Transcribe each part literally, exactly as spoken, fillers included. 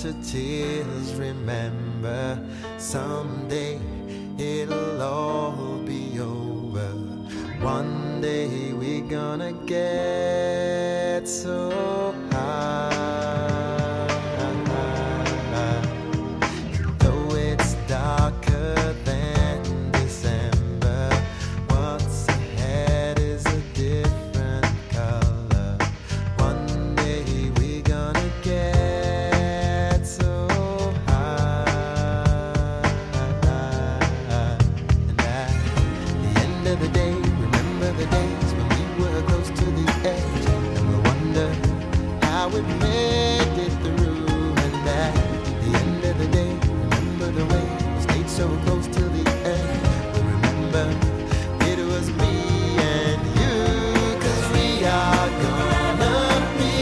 to tears. Remember, someday it'll all be over. One day we're gonna get so high. Though it's darker than December, what's ahead is a different color. One day we're gonna get so high. And at the end of the day, remember the days when we were close to the edge, and we wonder how we made it through. And at the end of the day, remember the way we stayed so close till the end. We remember it was me and you, 'cause we are gonna be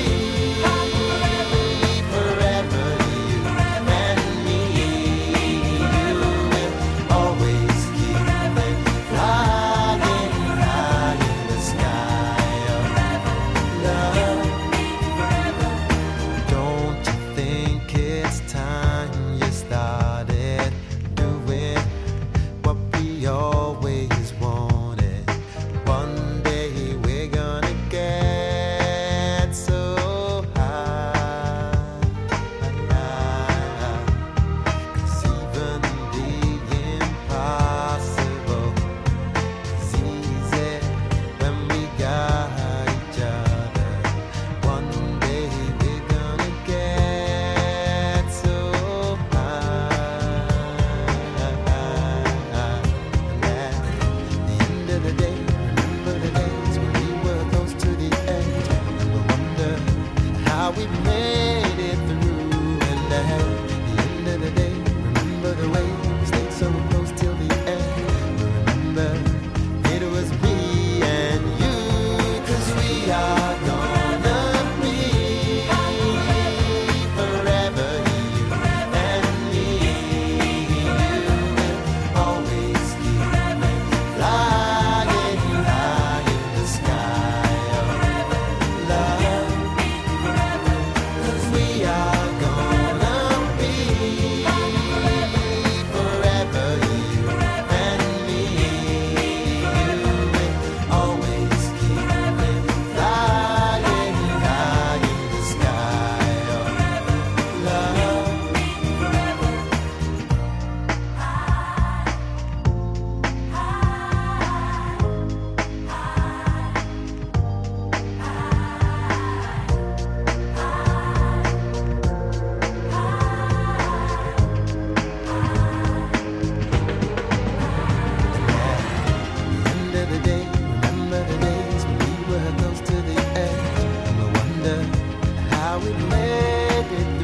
forever, you and me. You will always keep flying high in the sky of love. Don't you think it's time you started doing what we always wanted? One day we're gonna get so high. 'Cause even the impossible is easy when we got each other. One day we're gonna get so high. And at the end of the day, remember the days when we were close to the edge, and we wonder how we made it through. And at the end of the day, remember the way we stayed so close till the end. We remember it was me and you, 'cause we are gonna be forever, you and me. You will always keep flying high in the sky of love. 'Cause we are gonna be forever, you and me. You will always keep flying high in the sky of love. End of the day, remember the days when we were close to the edge, and we wonder how we made it